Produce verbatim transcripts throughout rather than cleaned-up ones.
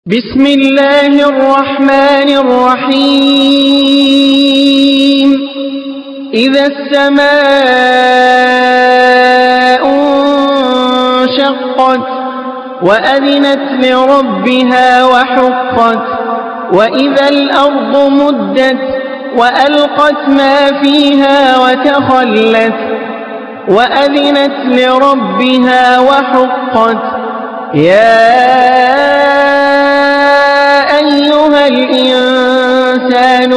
بسم الله الرحمن الرحيم. إذا السماء انشقت وأذنت لربها وحقت وإذا الأرض مدت وألقت ما فيها وتخلت وأذنت لربها وحقت. يا أيها الإنسان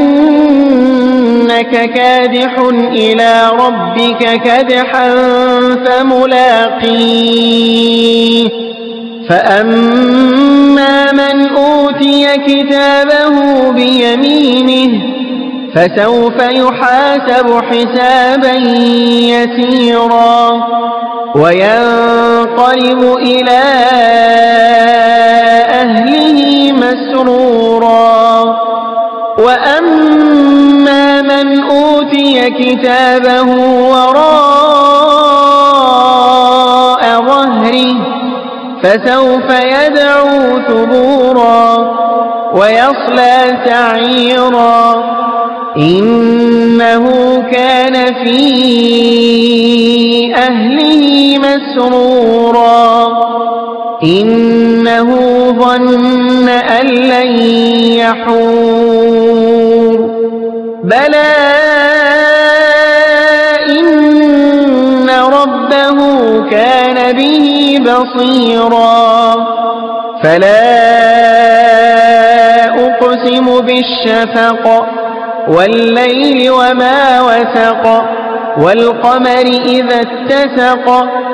إنك كادح إلى ربك كدحا فملاقيه. فأما من أوتي كتابه بيمينه فسوف يحاسب حسابا يسيرا وينقلب إلى أهله مسرورا. وأما من أوتي كتابه وراء ظهره فسوف يدعو ثبورا ويصلى سعيرا إنه كان في أهله مسرورا إنه ظن أن لن يحور. بلى إن ربه كان به بصيرا. فلا أقسم بالشفق والليل وما وسق والقمر إذا اتسق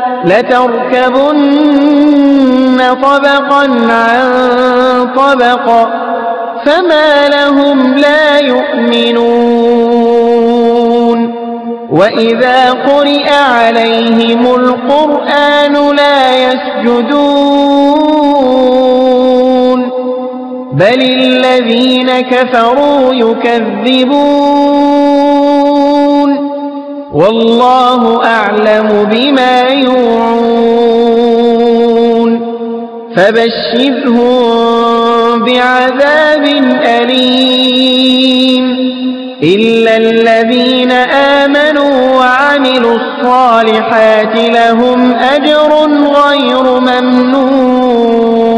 لتركبن طبقا عن طبق فما لهم لا يؤمنون. وإذا قرئ عليهم القرآن لا يسجدون بل الذين كفروا يكذبون والله أعلم بما يوعون. فبشرهم بعذاب أليم إلا الذين آمنوا وعملوا الصالحات لهم أجر غير ممنون.